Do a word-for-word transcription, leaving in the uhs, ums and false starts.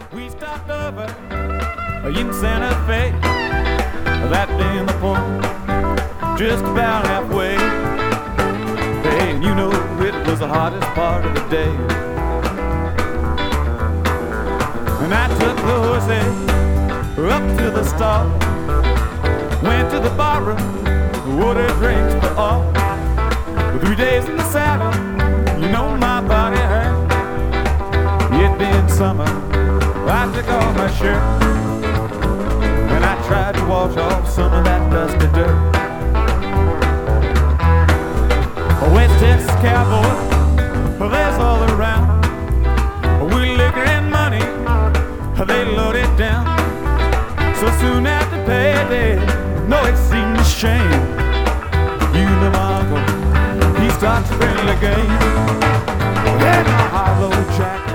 We stopped over in Santa Fe that day in the fall, just about halfway. Hey, and you know it was the hottest part of the day. And I took the horse up to the stall, went to the barroom, ordered drinks for all. Three days in the saddle, you know my body hurt. It been summer, I took off my shirt, and I tried to wash off some of that dusty dirt. A West Texas cowboy, there's all around. We liquor and money, they load it down. So soon after payday, no, it seemed a shame. You know my uncle, he starts a friendly game. Then my hollow jack